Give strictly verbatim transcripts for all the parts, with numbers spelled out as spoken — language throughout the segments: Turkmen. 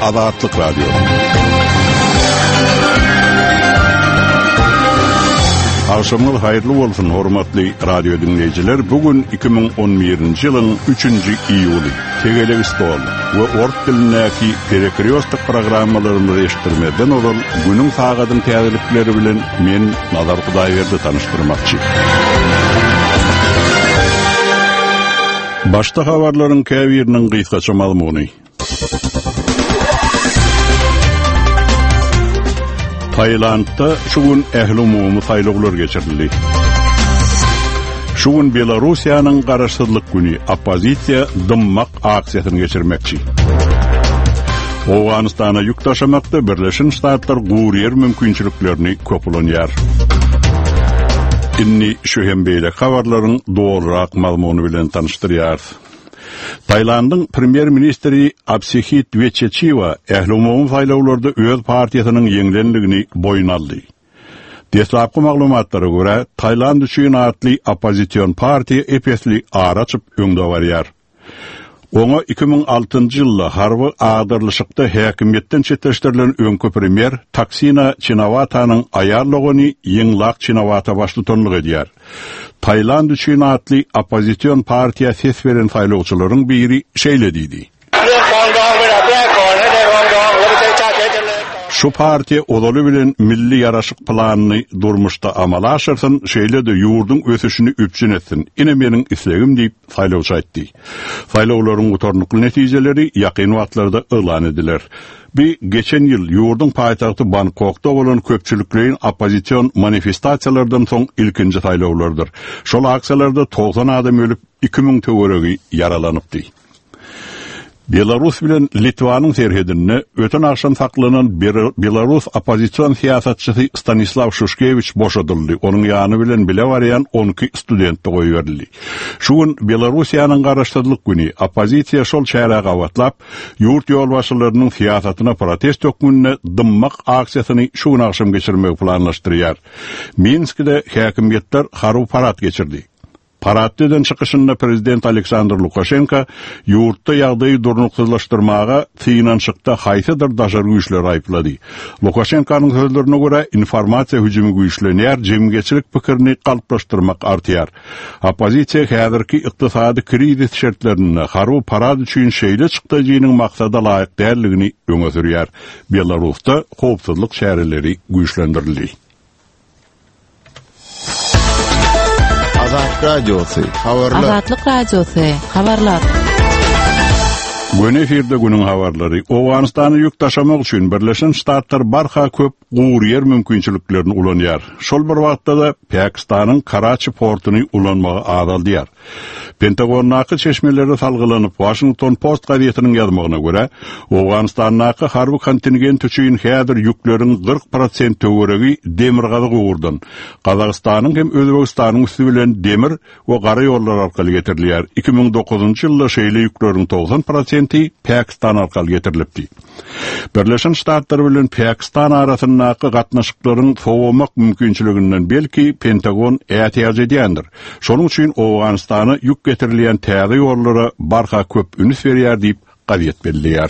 Azatlyk Radio. Akşamlar hayırlı olsun hormatly radio dinleyijiler. Bugün iki bin on birinji ýylyň üçünji iýuly. Tegele istol we ort dilindäki perekriostik programmalaryny reýişdirmeden olar günüň sagadyň täzelikleri bilen men Nazar Hudaýberdi tanıştyrmakçy. Başta habarlaryň käbiriniň gysgaça maglumaty. Taylandda şugun ähli umumy saýlawlar geçirildi. Şugun Belarusiýanyň garaşsyzlyk güni oppozisiýa dymmak aksiýasyny geçirmekçi. Owganystana ýük taşamakda Birleşen Ştatlar gurýer mümkinçiliklerini köpülenýär. Inni şu hem beýle habarlaryň dogrurak maglumaty bilen tanıştyrýar. Taylandın premier ministri Absihit Vechechiva ähli umumy saýlawlarda öz partiýasynyň ýeňlenligini boyun aldy. Destlapky maglumatlara görä, Tayland üçin atly opposition partiýa epesli ara açyp öňde barýar. Oňa iki bin altynjy ýylda harby agdyrlyşykda häkimetden çetleşdirilen öňkü premier Taksina Chinawatanyň aýarlygyny ýeňlak Chinawata başlytanlyk edýär. Tayland üçin atly opposition partiýa ses beren saýlawçylaryň biri şeýle diýdi. Şu partiýa olaly bilen milli ýaraşyk planyny durmuşda amala aşyrsyn, şeýle de ýurdun ösüşini üpçün etsin. Ine meniň islegim diýip saýlawçy aýtdy. Saýlawlaryň gutarnykly netijeleri ýakyn wagtlarda elan ediler. Bir geçen ýyl ýurdun paýtagty Bangkokda bolan köpçüliklerin opposition manifestasiýalardan soň ilkinji saýlawlardyr. Şol aksiýalarda doksan adam ölüp iki ming töweregi yaralanypdy. Belarus bilen Litvanyň serhedine öten akşam saklanan Belarus opposition siýasatçysy Stanislav Shushkevich boşadyldy. Onuň ýany bilen bile barýan on iki student goýup berildi. Şugun Belarusiýanyň garaşsyzlyk güni oppozisiýa şol çäre gawatlap, ýurt ýolbaşçylarynyň siýasatyna protest ökmünde dymmak aksiýasyny şugun akşam geçirmek planlaşdyrýar. Minskde häkimetler harup parat geçirdi. Paratdan çykyşynda prezident Aleksandr Lukashenko ýurtda ýagdaýy durnuksuzlaşdyrmaga synanşykda haýsydyr daşar güýçler aýplady. Lukashenkonyň sözlerine görä informasiýa hüjümi güýçlenýär, jemgyçilik pikirini galplaşdyrmak artýar. Oppozisiýa häzirki ykdysady krizis şertlerinde harup parat üçin şeýle çykdyjynyň maksada laýyk däldigini öňe sürýär. Belarusda howpsuzlyk şäherleri güýçlendirildi. Azatlyk radiosu, habarlar. Azatlyk radiosu, habarlar. Gün efirde günün habarlary. Owganystany ýük taşamak üçin Birleşen Ştatlar barha köp gurýer mümkinçiliklerini ulanýar. Şol bir wagtda da Pakistanyň Karachi portuny ulanmagy adaldýar. Pentagonnaky çeşmeleri salgylanyp Washington Post gazetiniň ýazmagyna görä, Owganystanyň harby kontingent üçin häzir ýükleriň kırk prosent töweregi demir gazy gowurdan. Kazakstanyň hem Özbekistanyň üstü bilen demir we gara ýollar arkaly getirilýär. iki bin dokuzunjy ýylda şeýle ýükleriň doksan prosent Pakistan arkaly getirilipdi. Birleşen Ştatlar bilen Pakistan arasyndaky gatnaşyklaryň sowamak mümkinçiliginden belki Pentagon ätiýaz edýändir. Şonuň üçin Owganystany ýük getirilýän täze ýollara barha köp üns berýär diýip gaýet belliýär.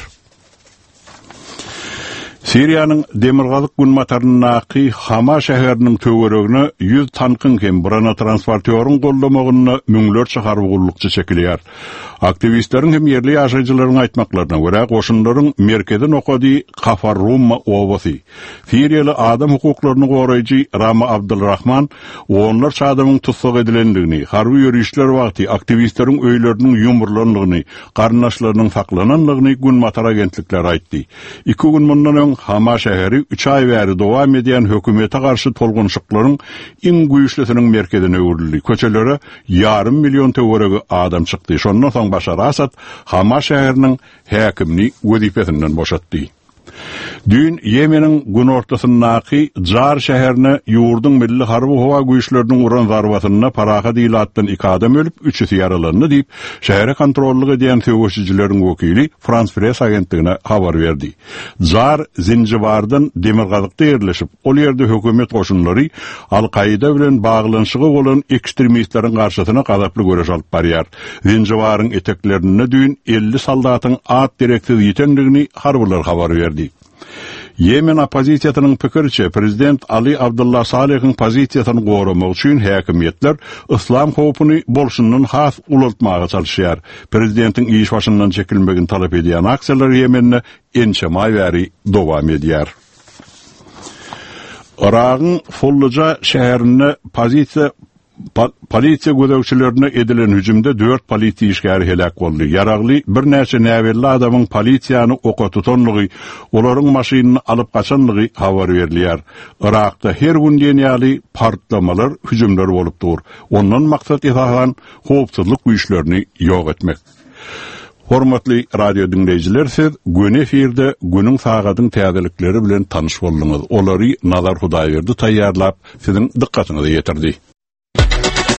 Siriýanyň demirgazyk günmatarynyňky Hama şäheriniň töweregine yüz tankyn hem brana transportýoryň gollamagyna müňlerçe harby gullukçy çekilýär. Aktivistleriň hem yerli ýaşaýjylaryň aýtmaklaryna görä, goşunlaryň merkezden okady Kafar Rumma obasy. Siriýaly adam hukuklaryny goraýjy Rama Abdulrahman onlar adamyň tutsak edilendigini, harby ýürüşler wagty aktivistleriň öýleriniň ýumurlanlygyny, garnaşlarynyň saklananlygyny günmatar agentlikleri aýtdy. iki gün mundan Hama şäheri üç ay bäri dowam edýän hökümete garşy tolgunşyklaryň iň güýçlisiniň merkezine öwrildi. Köçelere yarım milyon töweregi adam çykdy. Şondan soň Başar Asad Hama şäheriniň häkimini wezipesinden boşatdy. Dün Yemen'in gün ortasındaki Jar şäherine yurdun milli harby howa güýçleriniň uran zarbatyna paraha diýilatdan iki adam ölüp, üçüsi yaralandy diýip şähere kontrollyk edýän söwüşçileriň wekili France Press agentligine habar berdi. Jar Zinjibardan Demirgazykda ýerleşip, ol ýerde hökümet goşunlary Al-Qaida bilen baglanşygy bolan ekstremistleriň garşysyna gazaply görüş alyp barýar. Zinjibaryň eteklerine dün elli soldatyň at direksiz ýetendigini harbylar habar berdi. Yemen opozisiýasynyň pikirçe, prezident Ali Abdullah Salih'in pozisiýasyny goramak üçin häkimetler islam howpuny bolşundan has ulatmaga çalışýar. Prezidentin iş başyndan çekilmegini talap edýän aksiýalar Yemen'de ençe maýbäri dowam edýär. Iraqyň Fulluja şäherine pozisiýa Pa Polisiýa gödäwçilerine edilen hüjümde dört polisiýa işgäri helak boldy. Yaragly bir näçe näwelli adamyň polisiýany oka tutanlygy, olaryň maşynyny alyp gaçanlygy habar berilýär. Irakda her gün ýeni partlamalar, hüjümler bolup dur. Ondan maksat esasan howpsuzlyk güýçlerini ýok etmek. Hormatly radio dinleyijiler, siz gün efirde günüň sagatyň täzelikleri bilen tanyş boldunuz. Olary Nazar Hudaýberdi taýýarlap, siziň dikkatinizi ýetirdi.